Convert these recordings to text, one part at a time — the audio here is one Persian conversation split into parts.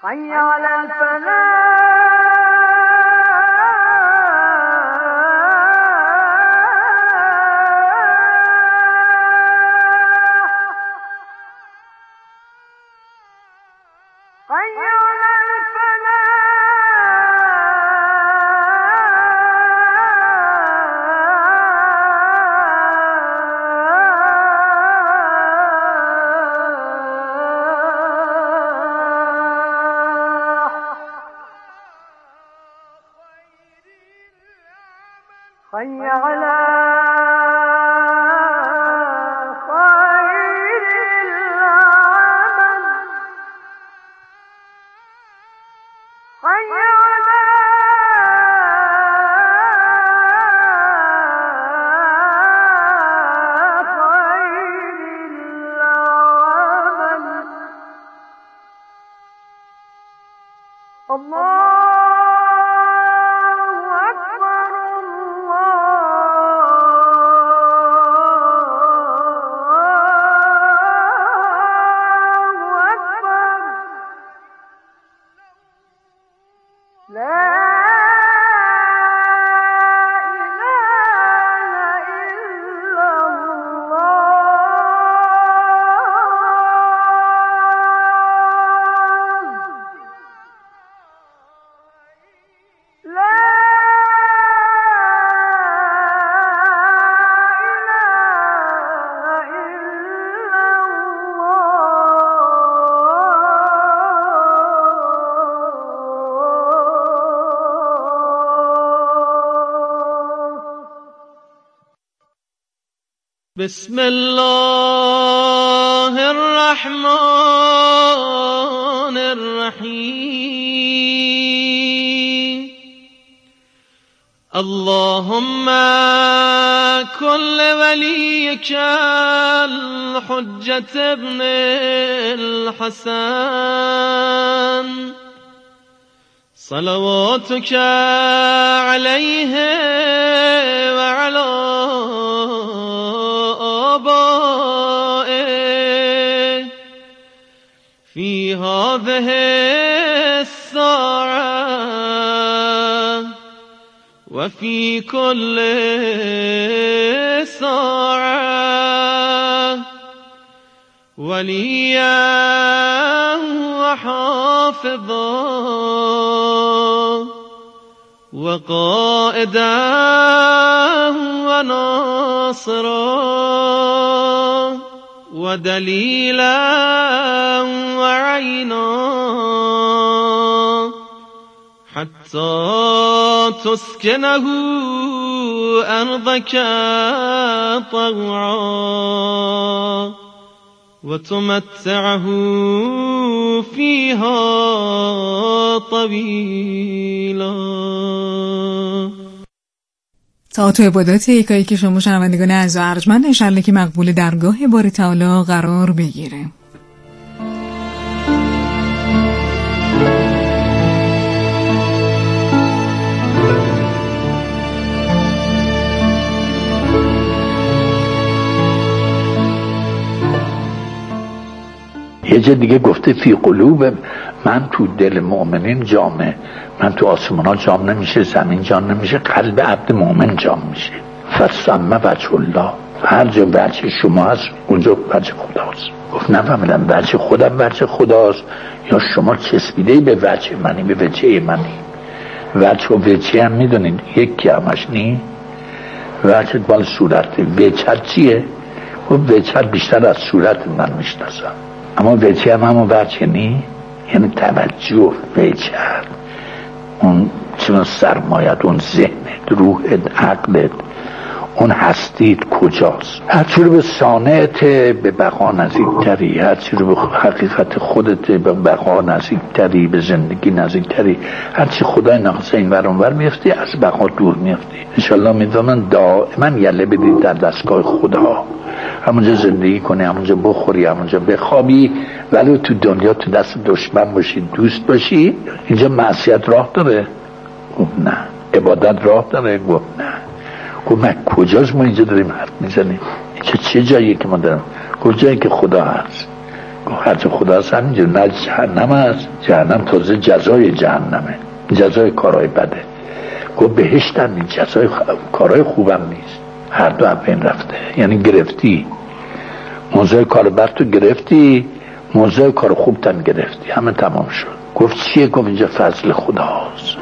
حي على الفلاح حي على خير العمل حي على خير العمل الله بسم الله الرحمن الرحيم اللهم كن لوليك الحجة ابن الحسن صلواتك عليه وعلى آبائه في هذه الساعة وفي كل ساعة وليا وحافظا وقائدا وناصرا ودليلا وعينا حتى تسكنه أرضك طوعا وتمتعه فيها طويلا. طاعت و عبادات یکایی که شما شنوندگان اعز و ارجمند انشالله که مقبول درگاه باری تعالی قرار بگیره. یه جا دیگه گفته فی قلوب من، تو دل مؤمنین جامه، من تو آسمان ها جام نمیشه، زمین جام نمیشه، قلب عبد مؤمن جام میشه. فسمه وجه الله، هر جا وجه شما هست اونجا وجه خداست. گفت نفهمیدم وجه خودم وجه خداست یا شما چسبیده به وجه منی، به وجه منی. وجه و وجه هم میدونید یکی همش نی. وجه بال صورت، وجه چیه؟ گفت وجه بیشتر از صورت من میشناسم، اما وجه هم همون وجه نی، یعنی توجه. وجه اون چون سرمایت، اون ذهنت، روحت، عقلت، اون هستید کجاست. هرچی رو به صانعت به بقا نزدیکتری، هرچی رو به حقیقت خودت به بقا نزدیکتری، به زندگی نزدیکتری، هرچی خدای ناخواسته این ور اون ور میفتی از بقا دور میفتی. انشالله میدونم دائما یله بدید در دستگاه خدا، همونجا زندگی کنی، همونجا بخوری، همونجا بخوابی، ولی تو دنیا تو دست دشمن باشی، دوست باشی. اینجا معصیت راه داره؟ گفت نه. عبادت راه داره؟ گفت نه. گفت من کجاست ما اینجا داریم حرف میزنیم؟ اینجا چه جاییه که ما داریم؟ گفت جایی که خدا هست. خرج خدا هست همینجور، نه جهنم هست، جهنم تازه جزای جهنمه، جزای کارهای بده. گفت بهشت هم نیست، جزای کارهای خوبم نیست. هر دو هم بین رفته، یعنی گرفتی موضوع کار بد تو گرفتی، موضوع کار خوب تن گرفتی، همه تمام شد. گفت چیه؟ گفت اینجا فضل خداست.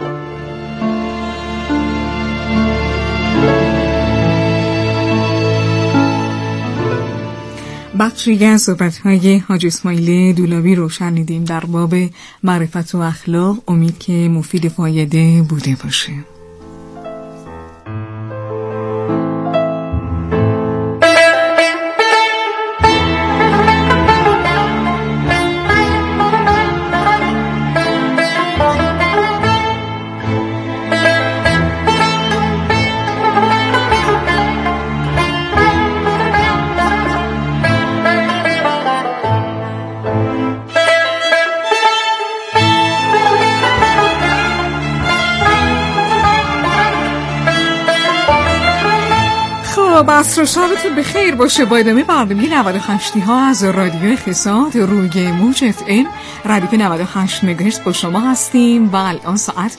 بخشی از صحبت‌های حاج اسماعیل دولابی رو شنیدیم در باب معرفت و اخلاق. امید که مفید فایده بوده باشه. عصر شبتون بخیر باشه. با ادامه برنامه 98 ها از رادیو اقتصاد روی موج اف ام ردیف 98 مگاهرتز با شما هستیم و الان ساعت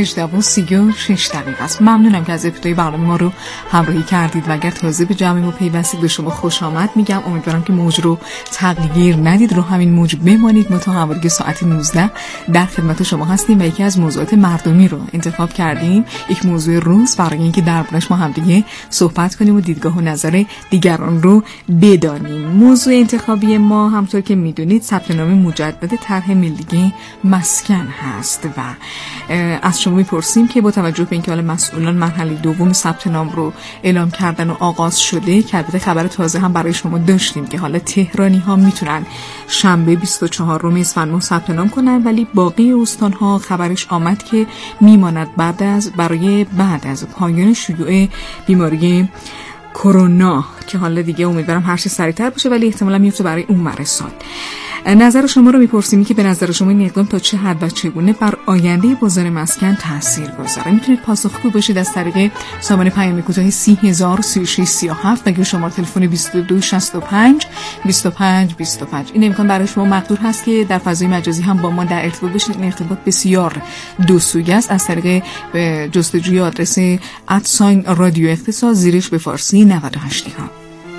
18:36 است. ممنونم که از ابتدای برنامه ما رو همراهی کردید و اگر تازه به جمع ما پیوستید به شما خوش آمد میگم. امیدوارم که موج رو تغییر ندید، رو همین موج بمانید. ما تا همراهی ساعت 19 در خدمت شما هستیم و یکی از موضوعات مردمی رو انتخاب کردیم، یک موضوع روز، برای اینکه دربارش ما همدیگه صحبت کنیم و دیدگاه و نظر دیگران رو بدانیم. موضوع انتخابی ما همطور که میدونید ثبت نام مجدد طرح ملی مسکن هست و از شما میپرسیم که با توجه به اینکه حالا مسئولان مرحله دوم ثبت نام رو اعلام کردن و آغاز شده، که البته خبر تازه هم برای شما داشتیم که حالا تهرانی ها میتونن شنبه 24 اسفند ماه ثبت نام کنن، ولی باقی استان ها خبرش آمد که میماند برای بعد از پایان شیوع بیماری کرونا، که حالا دیگه امیدوارم هر چه سریعتر باشه ولی احتمالاً میفته برای اون مرسال. نظر شما رو میپرسیم که به نظر شما این اقدام تا چه حد و چگونه بر آینده بازار مسکن تاثیر گذاره. میتونید پاسخگو باشید از طریق سامانه پیام کوتاه 303637 و شماره تلفن 2265 2525. این امکان برای شما مقدور هست که در فضای مجازی هم با ما در ارتباط باشید. این ارتباط بسیار دو سویه است، از طریق جستجوی آدرس @رادیو اقتصاد زیرش به فارسی 98 ها.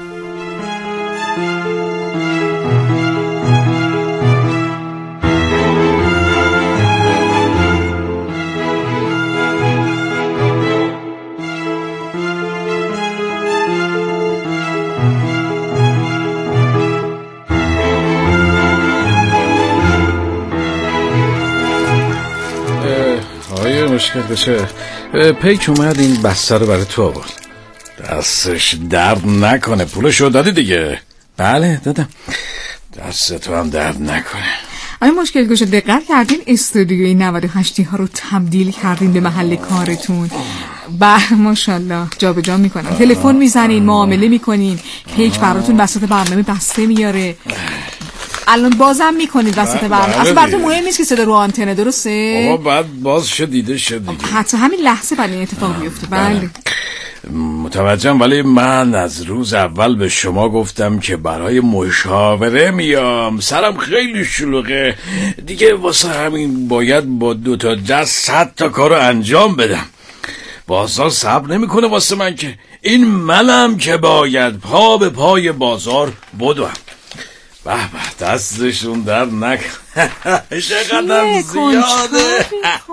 مشکل بشه. پیک اومد این بسته رو برای تو آورد. دستش درد نکنه. پولشو دادی دیگه؟ بله دادم. دست تو هم درد نکنه. آیا مشکل گوشه دقت کردین استودیوی 98 ها رو تبدیل کردین به محل کارتون؟ ماشاءالله جابجا میکنن، تلفن میزنین، معامله میکنین، پیک براتون وسط برنامه بسته میاره. الان بازم میکنید وسط برنامه. اصلا براتون مهم نیست که صدا رو آنتنه، درسته؟ بابا بعد باز شدیده حتی همین لحظه بعد این اتفاق بیفته. بله متوجهم، ولی من از روز اول به شما گفتم که برای مشاوره میام. سرم خیلی شلوغه دیگه، واسه همین باید با 2 تا دست 100 تا کارو انجام بدم. بازار صبر نمیکنه واسه من، که این منم که باید پا به پای بازار بدوم. به به دستشون در چقدر زیاده.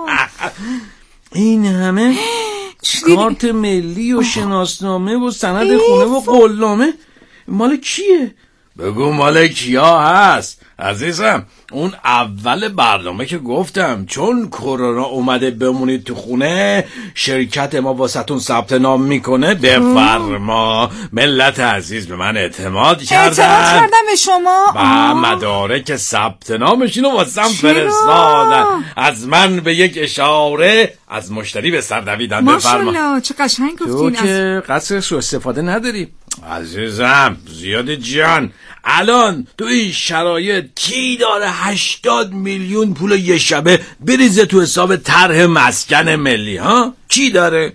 این همه کارت ملی و شناسنامه و سند خونه و قولنامه مال کیه؟ بگو مال کیا هست عزیزم. اون اول برنامه که گفتم چون کرونا اومده بمونید تو خونه، شرکت ما واسهتون ثبت نام میکنه. بفرما. ملت عزیز به من اعتماد کردن به شما و مدارک ثبت نامشون رو واسم فرستادن. از من به یک اشاره از مشتری به سر دویدن. بفرما. ماشاءالله چه قشنگ گفتین. تو که قصرش رو استفاده نداری عزیزم. زیاد جان، الان تو این شرایط کی داره 80 میلیون پول یه شبه بریزه تو حساب طرح مسکن ملی ها؟ کی داره؟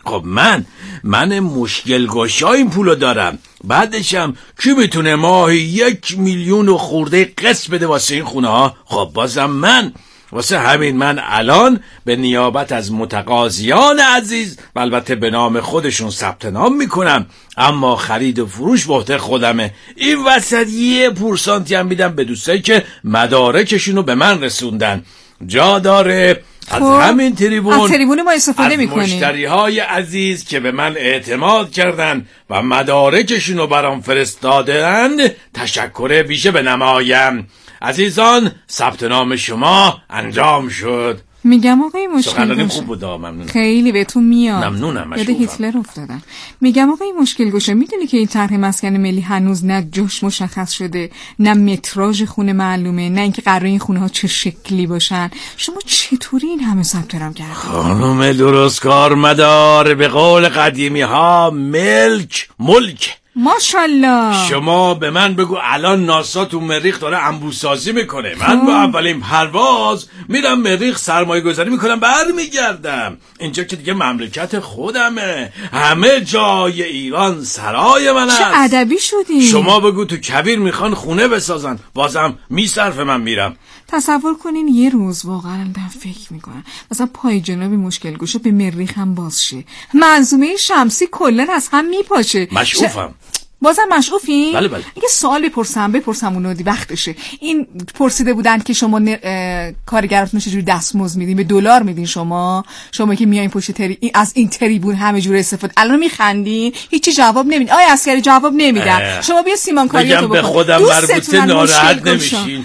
خب من مشکل گشا این پولو دارم، بعدشم کی میتونه ماهی 1,000,000 خورده قسط بده واسه این خونه ها؟ خب بازم من. واسه همین من الان به نیابت از متقاضیان عزیز و البته به نام خودشون ثبت نام میکنم، اما خرید و فروش به عهده خودمه. این وسط 1% هم میدم به دوستایی که مدارکشونو به من رسوندن. جا داره از همین تریبون ما استفاده میکنیم، از مشتریهای عزیز که به من اعتماد کردن و مدارکشونو برام فرستادند تشکر ویژه بنمایم. عزیزان ثبت نام شما انجام شد. میگم آقای مشکل گوشه خوب بود، ممنونم. خیلی بهتون میاد. ممنونم. یاد هیتلر افتادم. میگم آقای مشکل گوشه، میدونی که این طرح مسکن ملی هنوز نه جاش مشخص شده، نه متراژ خونه معلومه، نه اینکه قراره این خونه ها چه شکلی باشن. شما چطوری این همه ثبت نام کردید؟ خانم درست کار مدار، به قول قدیمی ها ملک. ماشاءالله. شما به من بگو الان ناسا تو مریخ داره انبوسازی میکنه، من با اولین پرواز میرم مریخ سرمایه گذاری میکنم برمیگردم. اینجا که دیگه مملکت خودمه، همه جای ایران سرای من است. چه ادبی شدی؟ شما بگو تو کویر میخوان خونه بسازن، بازم میصرفه من میرم. تصور کنین یه روز واقعا دارم فکر میکنم مثلا پای جنابی مشکل گوشه به مریخ هم باز شه، منظومه شمسی کلا از هم میپاشه. مشعوفم. بازم مشعوفین؟ بله. اگه سوال بپرسم اونو دی وقتشه. این پرسیده بودن که شما کارگراتون چجوری دستمزد میدین؟ به دلار میدین شما که میایین پشت از این تریبون همه جور استفاده. الان میخندین، هیچی جواب نمیدین. آیا عسکری جواب نمیدن. شما بیا سیمان کاریاتو بکن. به خودم مربوطه ناراحت نمیشین.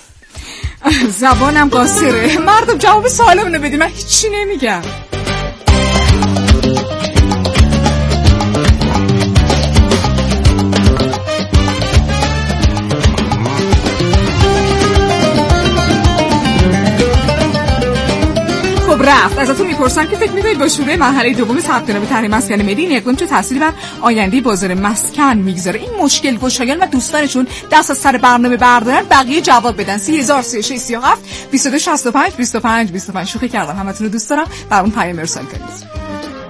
زبانم قاصره. مردم جواب سوالمونو بدین، من هیچی نمیگم. رفت. ازتون میپرسم که فکر میکنید با شروع مرحله دوم ثبت نام طرح مسکن ملی این اقدام چه تأثیری بر آینده بازار مسکن میگذاره؟ این مشکل گشایان و دوستانشون دست از سر برنامه بردارن. بقیه جواب بدن. 303637 2265 25 شوخی کردم. همتون رو دوست دارم. برام پیام ارسال کنید.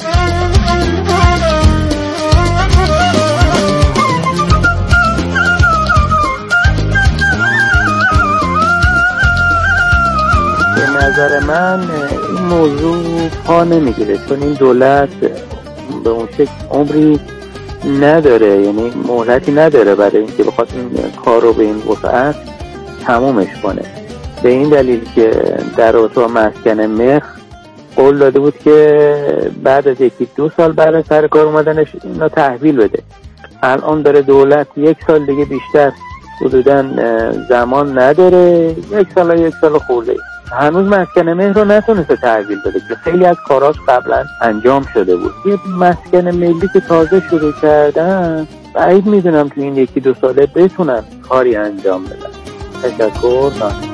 نظر من این موضوع پا نمیگیره، چون این دولت به اون شکل عمری نداره، یعنی مهلتی نداره برای اینکه بخواد این کار رو به این وسعت تمومش کنه. به این دلیل که در اتاق مسکن مخ قول داده بود که بعد از 1-2 سال بعد سر کار اومدنش اینا تحویل بده. الان داره دولت 1 سال دیگه بیشتر حدوداً زمان نداره، 1 سال خورده هنوز مسکن مهر رو نتونسته تحویل بده که خیلی از کاراش قبلا انجام شده بود. یه مسکن ملی که تازه شروع کردن، بعید میدونم تو این 1-2 ساله بتونن کاری انجام بدن. تشکر.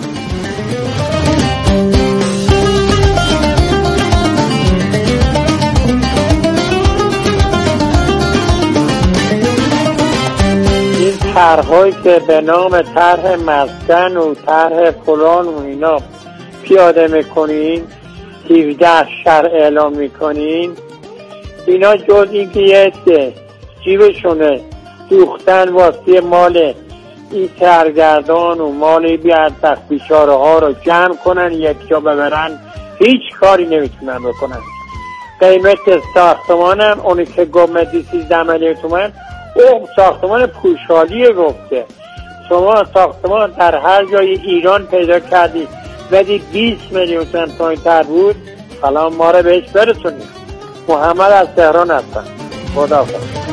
این طرح‌هایی که به نام طرح مسکن و طرح فلان و اینا پیاده میکنین، 17 شهر اعلام میکنین، اینا جز این که یه جیبشونه دوختن واسه مال این سرگردان و مال بیاد بیچاره ها رو جمع کنن یک جا ببرن، هیچ کاری نمیتونن بکنن. قیمت ساختمانم اونی که گفت 13 میلیون تومان، اون ساختمان پوشالیه. گفته شما ساختمان در هر جای ایران پیدا کردی بدی 20 میلیون تومان پایین‌تر بود، حالا ما رو بهش برسونید. محمد از تهران هستم. خداحافظ.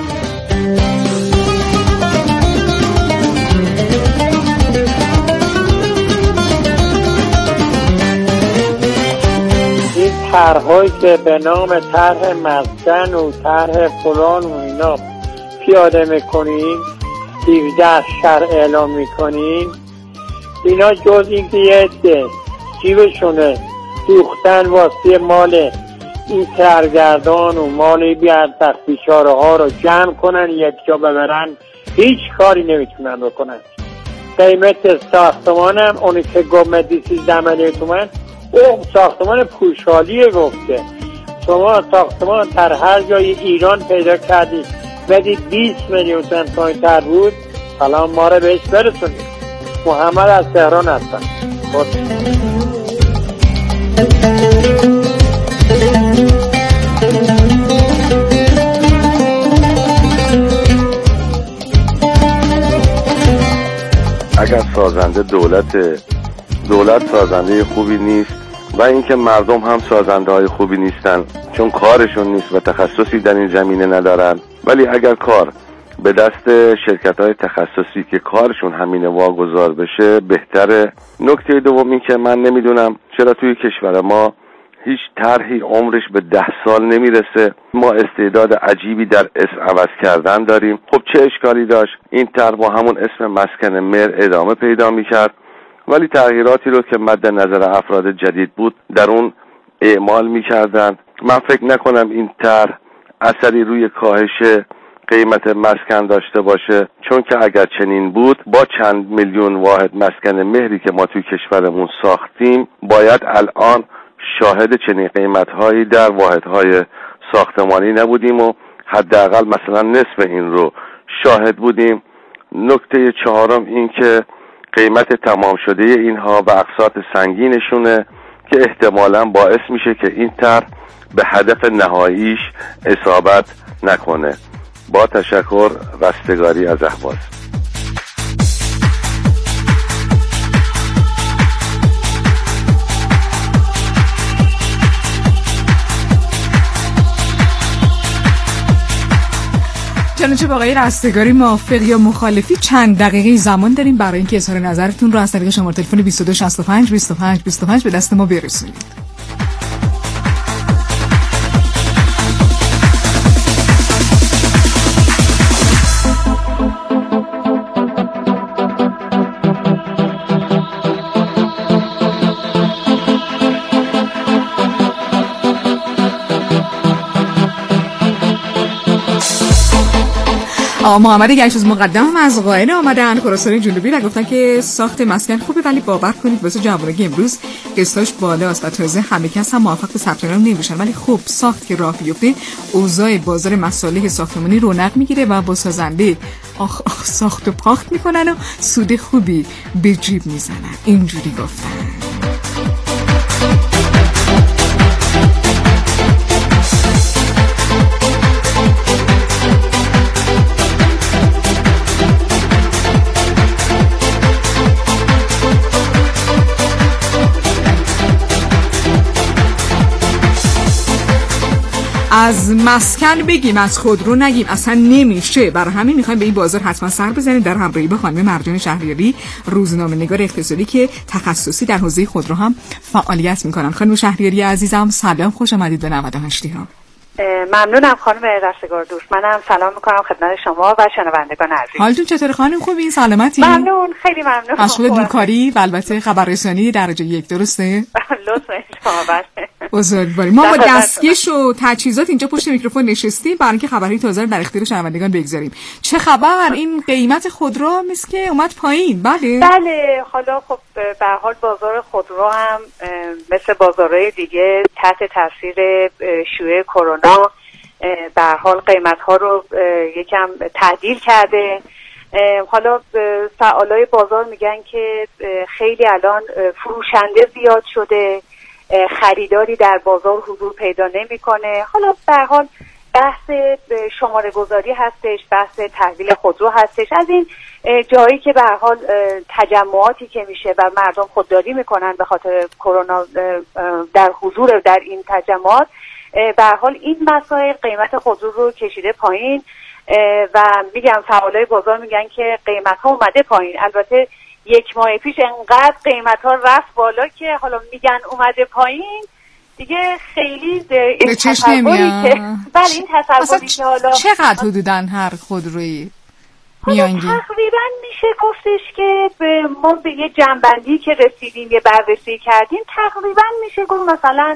این طرح‌هایی که به نام طرح مسکن و طرح فلان و اینا پیاده میکنین، 17 شهر اعلام میکنین، اینا جز این که یه جیبشونه دوختن واسه مال این سرگردان و مال بیاد بیچاره ها رو جمع کنن یک جا ببرن، هیچ کاری نمیتونن بکنن. قیمت ساختمانم اونی که گفت 13 میلیون تومان، اون ساختمان پوشالیه. گفته شما ساختمان در هر جای ایران پیدا کردید بدید 20 میلیون تومان پایین‌تر بود، سلام ما رو بهش برسونید. محمد از تهران هستم. اگر سازنده دولت سازنده خوبی نیست و اینکه مردم هم سازنده های خوبی نیستن، چون کارشون نیست و تخصصی در این زمینه ندارن. ولی اگر کار به دست شرکت های تخصصی که کارشون همینه واگذار بشه بهتره. نکته دوم این که من نمیدونم چرا توی کشور ما هیچ طرحی عمرش به 10 سال نمیرسه. ما استعداد عجیبی در اسم عوض کردن داریم. خب چه اشکالی داشت این طرح با همون اسم مسکن مهر ادامه پیدا میکرد، ولی تغییراتی رو که مد نظر افراد جدید بود در اون اعمال میکردن. من فکر نکنم این طرح اثری روی کاهش قیمت مسکن داشته باشه، چون که اگر چنین بود با چند میلیون واحد مسکن مهری که ما توی کشورمون ساختیم باید الان شاهد چنین قیمت‌هایی در واحدهای ساختمانی نبودیم و حداقل مثلا نصف این رو شاهد بودیم. نکته چهارم این که قیمت تمام شده اینها و اقساط سنگینشونه که احتمالاً باعث میشه که این طرح به هدف نهاییش اصابت نکنه. با تشکر، رستگاری از اهواز. چنانچه با آقای رستگاری موافق یا مخالفی چند دقیقه زمان داریم برای اینکه اظهار نظرتون رو از طریق شماره تلفن 2265 25 25 به دست ما برسونید. محمد گشوز مقدم هم از قائن آمدن خراسان جنوبی و گفتن که ساخت مسکن خوبه، ولی باور کنید واسه جوانای امروز قسطاش بالاست و تازه همه کس هم موافق به ثبت نام نمیشن. ولی خب ساخت که راه بیفته اوضاع بازار مصالح ساختمانی رونق میگیره و با سازنده ساخت و پاخت میکنن و سود خوبی به جیب میزنن. اینجوری گفتن. از مسکن بگیم از خودرو نگیم اصلا نمیشه. برای همین میخوایم به این بازار حتما سر بزنیم در همراهی با خانم مرجان شهریاری، روزنامه‌نگار اقتصادی که تخصصی در حوزه خودرو هم فعالیت میکنن. خانم شهریاری عزیزم سلام، خوش آمدید به 98 ها. ممنونم خانم رستگار دوست. منم سلام میکنم خدمت شما و شنوندگان عزیز. حالتون چطوره خانم؟ خوبی؟ سلامتی؟ ممنون، خیلی ممنون. مشغول دورکاری و البته خبررسانی درجه 1 درسته؟ لطفاً شما بله. بزرگواری. ما با دستکش و تجهیزات اینجا پشت میکروفون نشستیم برای اینکه خبری تازه رو در اختیار شنوندگان بگذاریم. چه خبر؟ این قیمت خودرو مثل که اومد پایین. بله حالا خب به هر حال بازار خودرو هم مثل بازارهای دیگه تحت تاثیر شیوع کرونا به هر حال قیمت‌ها رو یکم تعدیل کرده. حالا فعالای بازار میگن که خیلی الان فروشنده زیاد شده، خریداری در بازار حضور پیدا نمیکنه. حالا به هر حال بحث شماره گذاری هستش، بحث تحویل خودرو هستش. از این جایی که به هر حال تجمعاتی که میشه و مردم خودداری میکنن به خاطر کرونا در حضور در این تجمعات، به هر حال این مسائل قیمت خودرو رو کشیده پایین و میگم فعالای بازار میگن که قیمت ها اومده پایین. البته 1 ماه پیش انقدر قیمت ها رفت بالا که حالا میگن اومده پایین دیگه. خیلی این تصوری که بله این تصوری که حالا چقدر حدوداً هر خودرویی میانگین تقریبا میشه گفتش که ما به یه جنبندی که رسیدیم، یه بررسی کردیم، تقریبا میشه گفت مثلا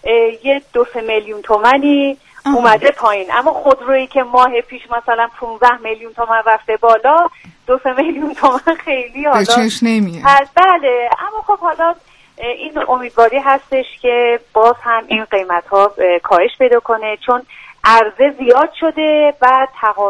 2-3 میلیون تومانی اومده پایین. اما خودرویی که ماه پیش مثلا 15 میلیون تومان رفته بالا، 2-3 میلیون تومان خیلی حالا به چشم نمیاد. بله. اما خب حالا این امیدواری هستش که باز هم این قیمت ها کاهش پیدا کنه، چون عرضه زیاد شده و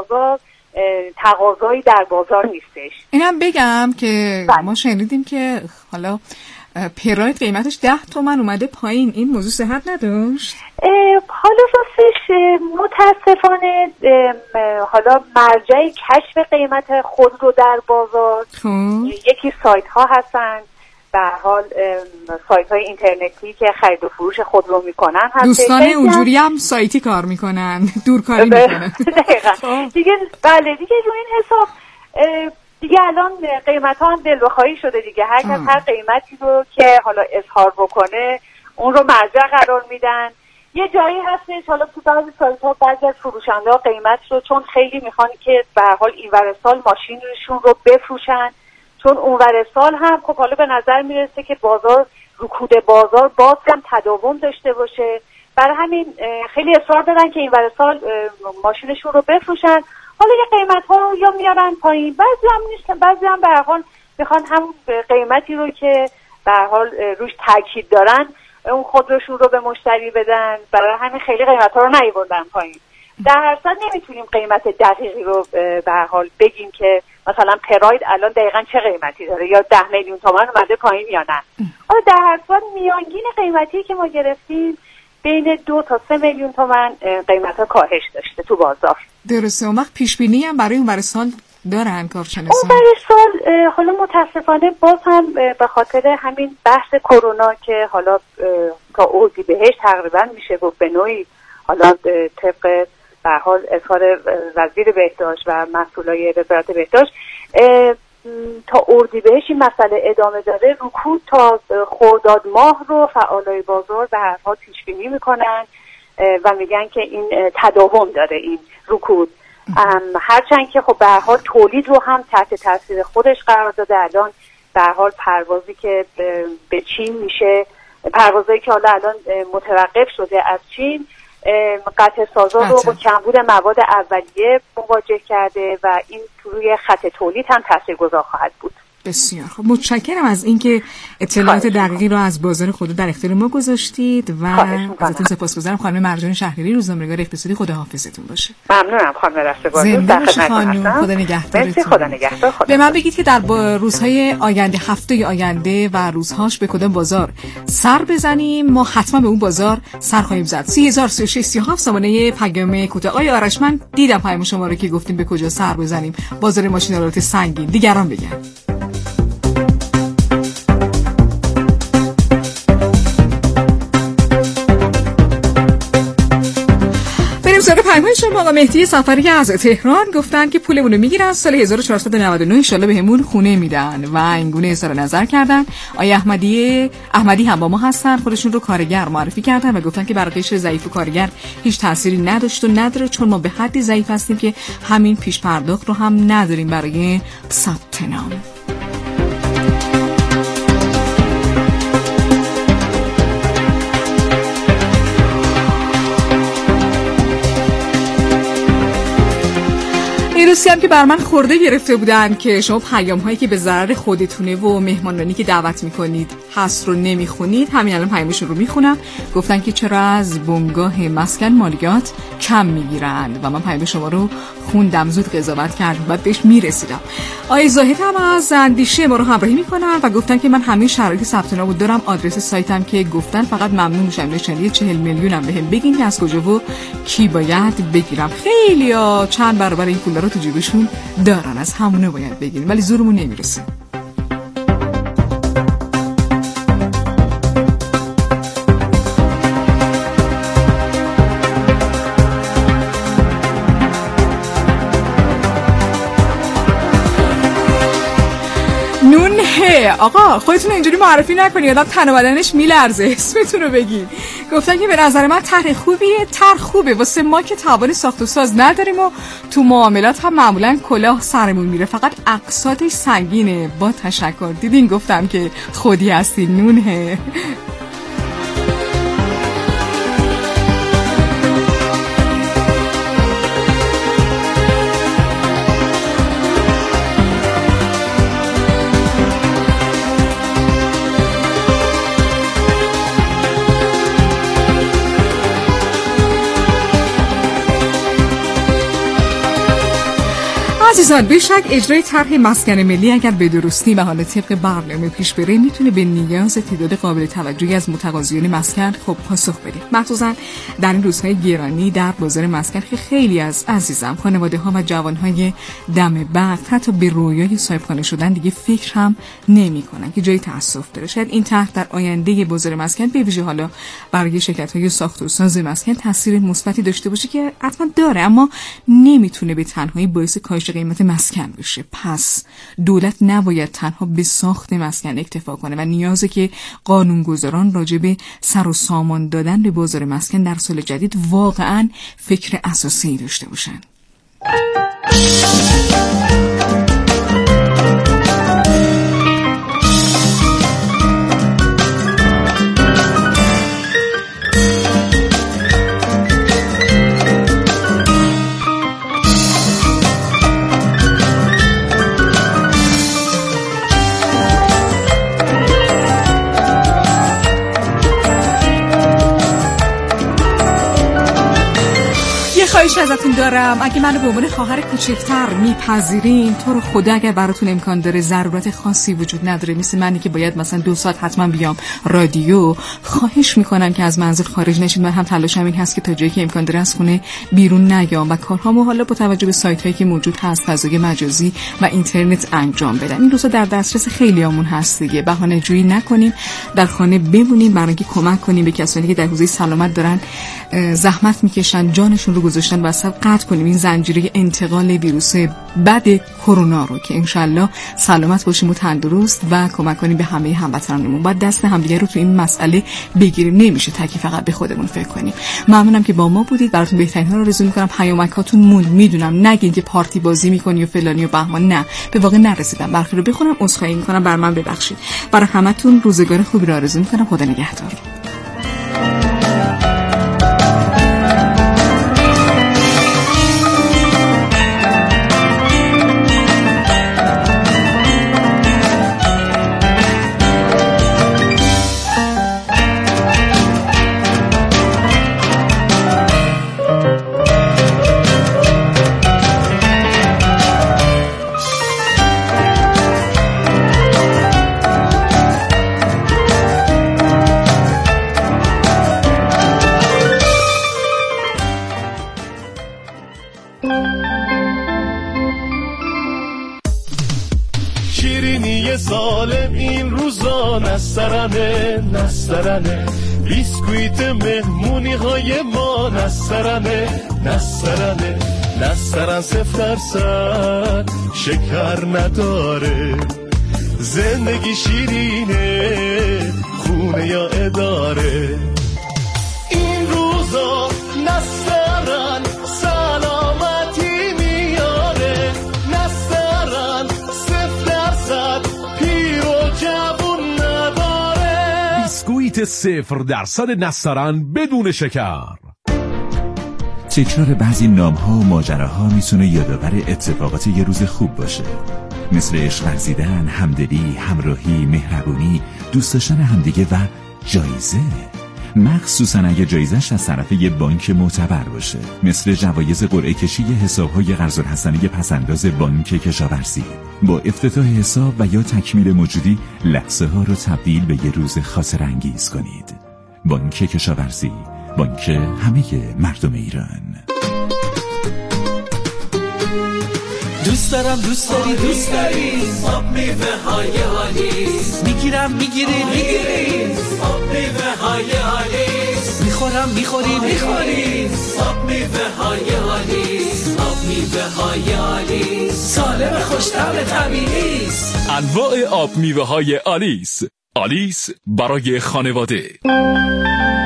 تقاضایی در بازار نیستش. اینم بگم که ما شنیدیم که حالا پراید قیمتش 10 تومن اومده پایین، این موضوع صحت نداشت؟ حالا راستش متاسفانه حالا مرجع کشف قیمت خودرو در بازار یکی سایت ها هستن، به حال سایت های اینترنتی که خرید و فروش خودرو میکنن هست. دوستان اونجوری هم سایتی کار میکنن، دورکاری میکنن. دقیقاً. دیگه بله دیگه رو این حساب دیگه الان قیمت ها هم دل بخواهی شده دیگه، هر کس هر قیمتی رو که حالا اظهار بکنه اون رو مرجع قرار میدن. یه جایی هستش حالا تو بعضی سایت ها بعضی از فروشنده ها قیمت رو چون خیلی میخوان که به هر حال اینور سال ماشینشون رو بفروشن، چون اونور سال هم خب حالا به نظر میرسه که بازار رکود بازار باز هم تداوم داشته باشه، برای همین خیلی اصرار دارن که اینور سال ماشینشون رو بفروشن. حالا یه قیمت ها یا میارن پایین، بعضی هم نیستن، بعضی هم به هر حال میخوان همون قیمتی رو که به هر حال روش تاکید دارن اون خودروشون رو به مشتری بدن، برای همین خیلی قیمت ها رو نیاوردن پایین. در هر صورت نمیتونیم قیمت دقیقی رو به هر حال بگیم که مثلا پراید الان دقیقاً چه قیمتی داره یا 10 میلیون تومان اومده پایین یا نه. حالا در هر صورت میانگین قیمتی که ما گرفتیم بین 2 تا 3 میلیون تومان قیمت‌ها کاهش داشته تو بازار. درسته. اون وقت پیش بینی هم برای اون سال دارن کارشناسان؟ اون سال حالا متاسفانه باز هم به خاطر همین بحث کرونا که حالا تا اردیبهشت تقریبا میشه گفت به نوعی حالا طبق به حال اظهار وزیر بهداشت و مسئولای وزارت بهداشت تا اردیبهشت این مسئله ادامه داره، رکود تا خرداد ماه رو فعالای بازار به هر حال پیش بینی میکنن و میگن که این تداوم داره این رکود، هرچند که خب به هر حال تولید رو هم تحت تاثیر خودش قرار داده. الان به هر حال پروازی که به چین میشه، پروازایی که حالا الان متوقف شده از چین، قطع سازا رو با کمبود مواد اولیه مواجه کرده و این روی خط تولید هم تاثیرگذار خواهد بود. بسیار خب، متشکرم از اینکه اطلاعات دقیقی رو از بازار خودرو در اختیار ما گذاشتید و ازتون سپاسگزارم. خانم مرجان شهریاری، روزنامه‌نگار اقتصادی، خدا حافظتون باشه. ممنونم خانم رستگار. زنده باشید خانم، خدا نگهدارتون. خدا نگهدار. به من بگید که در روزهای آینده، هفته آینده و روزهاش به کدام بازار سر بزنیم؟ ما حتما به اون بازار سر خواهیم زد. 303637 سامانه پیام کوتاه. آقای آرش، من دیدم پیام شما رو که گفتیم به کجا سر بزنیم. بازار ماشین آلات سنگین. دیگران بگن. سال پیمان شما آقا مهدی سفری از تهران گفتن که پولمون رو میگیرن، سال 1499 ان شاءالله بهمون خونه میدن و اینگونه اظهار نظر کردن. آقای احمدی هم با ما هستن، خودشون رو کارگر معرفی کردن و گفتن که بر قشر ضعیف و کارگر هیچ تأثیری نداشت و نداره، چون ما به حدی ضعیف هستیم که همین پیش پرداخت رو هم نداریم برای ثبت نام. روسی هم که بر من خورده گرفته بودن که شما پیام هایی که به ضرر خودتونه و مهمانانی که دعوت میکنید هست رو نمیخونید. همین الان پیامشون رو میخونم. گفتن که چرا از بنگاه مسکن مالیات کم میگیرن و من پیام شما رو خوندم، زود قضاوت کردم، بعد بهش میرسیدم. آقای زاهد هم از اندیشه ما رو همراهی میکنن و گفتن که من همه شرایط ثبت نام دارم، آدرس سایتم که گفتن فقط ممنون میشم نشانی 40 میلیونم بهم بگین که از کجا و کی باید بگیرم. خیلیا چند برابر این پول رو تو جیبشون دارن، از همونه باید بگیریم ولی زورمون نمیرسه. آقا خودتون اینجوری معرفی نکنید، آدم تن و بدنش میلرزه. اسمتون رو بگین. گفتن که به نظر من طرح خوبه واسه ما که توان ساخت و ساز نداریم و تو معاملات هم معمولا کلاه سرمون میره، فقط اقساطش سنگینه. با تشکر. دیدین گفتم که خودی هستین. نونه عزیزان، به شک اجرای طرح مسکن ملی اگر به درستی و حالا طبق برنامه پیش بره میتونه به نیاز تعداد قابل توجهی از متقاضیان مسکن خب پاسخ بده. مخصوصا در این روزهای گرانی در بازار مسکن که خیلی از عزیزم خانواده‌ها و جوانهای دم وقت حتی به رویای صاحبخانه شدن دیگه فکر هم نمی‌کنن که جای تأسف داره. شاید این طرح در آینده بازار مسکن به ویژه حالا برای شرکت‌های ساخت و ساز مسکن تاثیر مثبتی داشته باشه که حتما داره، اما نمیتونه به تنهایی باعث کاهش قیمت مسکن بشه. پس دولت نباید تنها به ساخت مسکن اکتفا کنه و نیازه که قانونگذاران راجع به سر و سامان دادن به بازار مسکن در سال جدید واقعاً فکر اساسی داشته باشن. خواهش ازتون دارم، اگه منو به عنوان خواهر کوچکتر میپذیرین، تو رو خدا اگر براتون امکان داره، ضرورت خاصی وجود نداره مثل منی که باید مثلا 2 ساعت حتما بیام رادیو، خواهش میکنم که از منزل خارج نشید. من هم تلاشم این هست که تا جایی که امکان داره از خونه بیرون نیام و کارهامو حالا با توجه به سایت‌هایی که موجود هست، فضای مجازی و اینترنت انجام بدم. این روزا در دسترس خیلیامون هست دیگه، بهانه‌جویی نکنیم، در خانه بمونیم، برای اینکه کمک کنیم به کسانی که در حوزه سلامت دارن زحمت میکشن، جانشون رو گذاشتن وسط، قطع کنیم این زنجیره انتقال ویروس بد کرونا رو که انشالله سلامت باشیم و تندرست و کمک کنیم به همه هموطنانمون. باید دست همدیگه رو تو این مسئله بگیریم، نمیشه تکی فقط به خودمون فکر کنیم. ممنونم که با ما بودید، براتون بهترین ها رو آرزو میکنم. پیامکاتون موند، میدونم نگین که پارتی بازی میکنی و فلانی و بهمان، نه، به واقع نرسیدم. برخی رو بخونم، عذرخواهی میکنم، بر من ببخشید. برای همتون روزگار خوبی رو آرزو میکنم. خدا نگهدار. شیرینی سالم این روزا نسترنه بیسکویت مهمونی های ما نسترن 0% شکر نداره، زندگی شیرینه خونه یا اداره. این روزا نسترن سلامتی میاره، نسترن 0% پیر و جوون نداره. بیسکویت 0% نسترن بدون شکر. تکرار بعضی نام‌ها و ماجراها میتونه یادآور اتفاقات یه روز خوب باشه، مثل عشق ورزیدن، همدلی، همراهی، مهربونی، دوست داشتن همدیگه و جایزه، مخصوصا اگه جایزش از طرف یه بانک معتبر باشه، مثل جوایز قرعه کشی حساب‌های قرض الحسنه پس‌انداز بانک کشاورزی. با افتتاح حساب و یا تکمیل موجودی لحظه ها رو تبدیل به یه روز خاطره انگیز کنید. بانک کشاورزی، بانک همه مردم ایران. دوست دارم، دوست داری، دوست داری آب میوه های آلیس، میگیرم میگیری آب میوه های آلیس، میخورم میخوری آب میوه های آلیس، آب میوه های آلیس سالم خوش‌طعم طبیعی است. انواع آب میوه های آلیس، آلیس برای خانواده.